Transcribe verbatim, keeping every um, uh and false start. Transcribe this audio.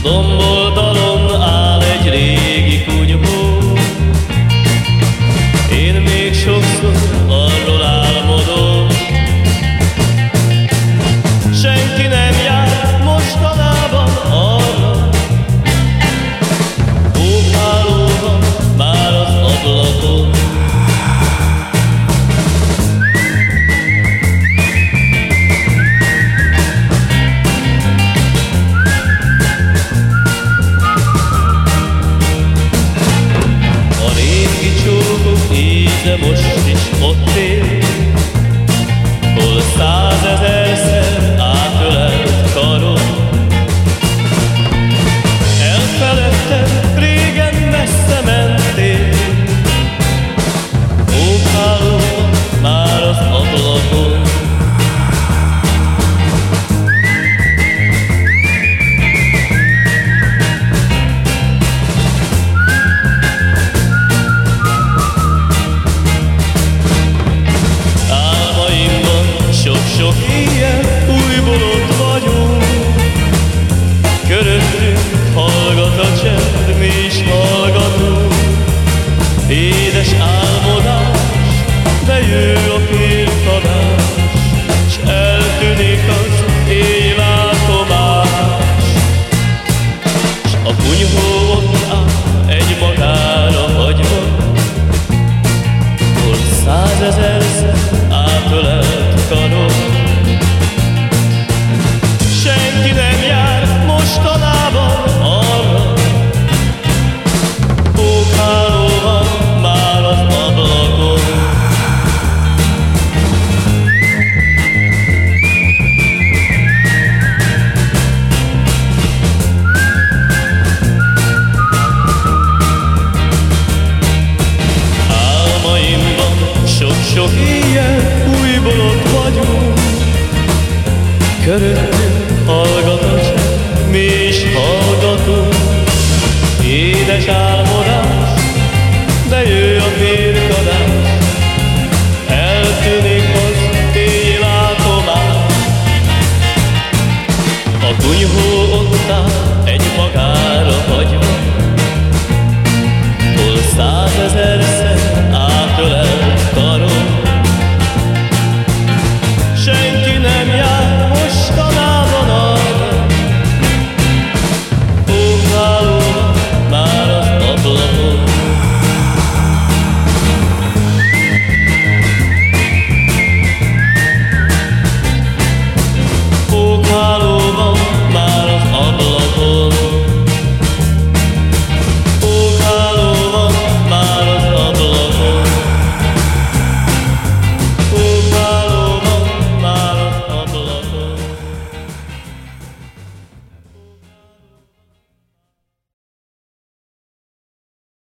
Domboldalon áll egy régi kunyhó, én még sokszor arról álmodom. Senki nem jár mostanában arra, pókháló van már az ablakon. De most is ott él, hol százezerszer átölelt karom. Elfeledted, régen messze mentél, pókháló már az ablakon. Sok éjjel újból ott vagyunk, köröttünk hallgat a csend, mi is hallgatunk. Édes álmodás, bejő a félkadás, s eltűnik az éjlátomás. S a kunyhó ott áll egy magára hagyva, hol százezerszer átölelt karom. Senki nem jár mostanában arra, pókháló van már az ablakon. Álmaimban sok-sok éjjel újból ott vagyunk, körül